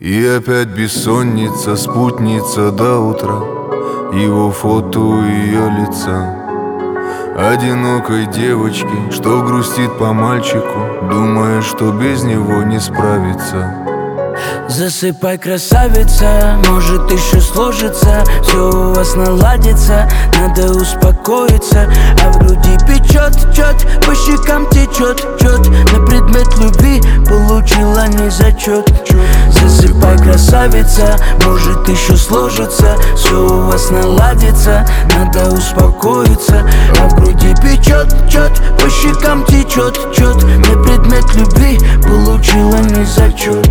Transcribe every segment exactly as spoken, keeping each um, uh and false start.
И опять бессонница, спутница до утра, его фото у ее лица. Одинокой девочки, что грустит по мальчику, думая, что без него не справится. Засыпай, красавица, может еще сложится, все у вас наладится, надо успокоиться. А в груди печет, чет, по щекам течет, чет, на предмет любви получила не зачет. Засыпай, красавица, может еще сложится, все у вас наладится, надо успокоиться. А в груди печет, чет, по щекам течет, чет, на предмет любви получила не зачет.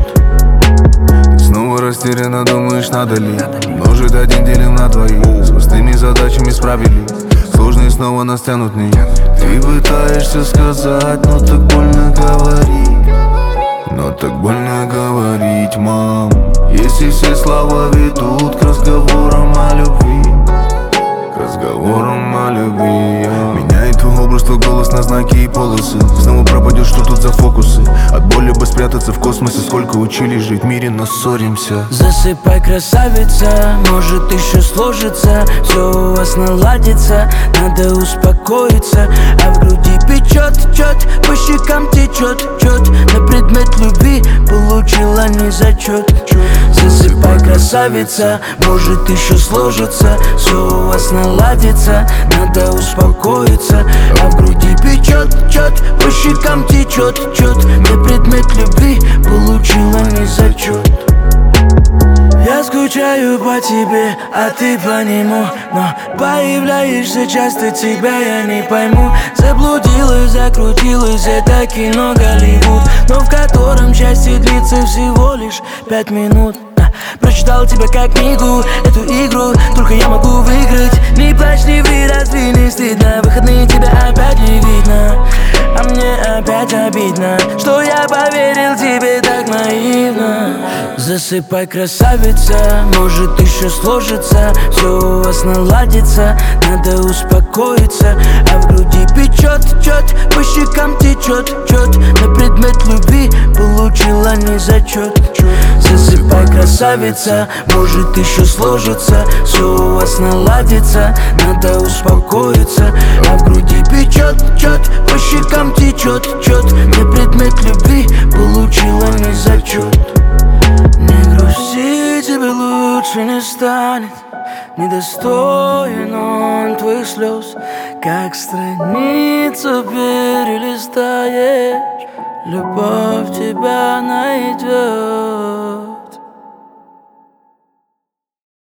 Снова растерянно думаешь, надо ли множить один делим на двоих, с пустыми задачами справились, сложные снова нас тянут вниз. Ты пытаешься сказать, но так больно говорить, но так больно говорить, мам. Если все слова ведут к разговорам о любви, к разговорам о любви. Меняет твой образ, твой голос на знаки и полосы. Снова пропадешь, что тут за фокусы? От боли бы спрятаться в космосе. Сколько учились жить в мире, но ссоримся. Засыпай, красавица, может еще сложится, все у вас наладится, надо успокоиться. А в груди печет, чет, по щекам течет, чет, на предмет любви получила не зачет. Засыпай, красавица, может еще сложится, все у вас наладится, надо успокоиться. А в груди печет, чет, по щекам течет, чет, на предмет любви получила не зачет. Я скучаю по тебе, а ты по нему, но появляешься часто, тебя я не пойму. Заблудилась, закрутилась, это кино Голливуд, но в котором счастье длится всего лишь пять минут. Прочитал тебя как книгу, эту игру только я могу выиграть. Не плачь, не ври, разве не стыдно? Выходные тебя опять не видно, а мне опять обидно, что я поверил тебе так наивно. Засыпай, красавица, может еще сложится, все у вас наладится, надо успокоиться. А в груди печет, чет, по щекам течет, чет, на предмет любви получила не зачет. Засыпай, красавица, может еще сложится, все у вас наладится, надо успокоиться. А в груди печет, чет, по щекам течет, чет, на предмет любви получила не зачет. Не грусти, тебе лучше не станет, недостоин он твоих слез. Как страницу перелистаешь, любовь тебя найдет.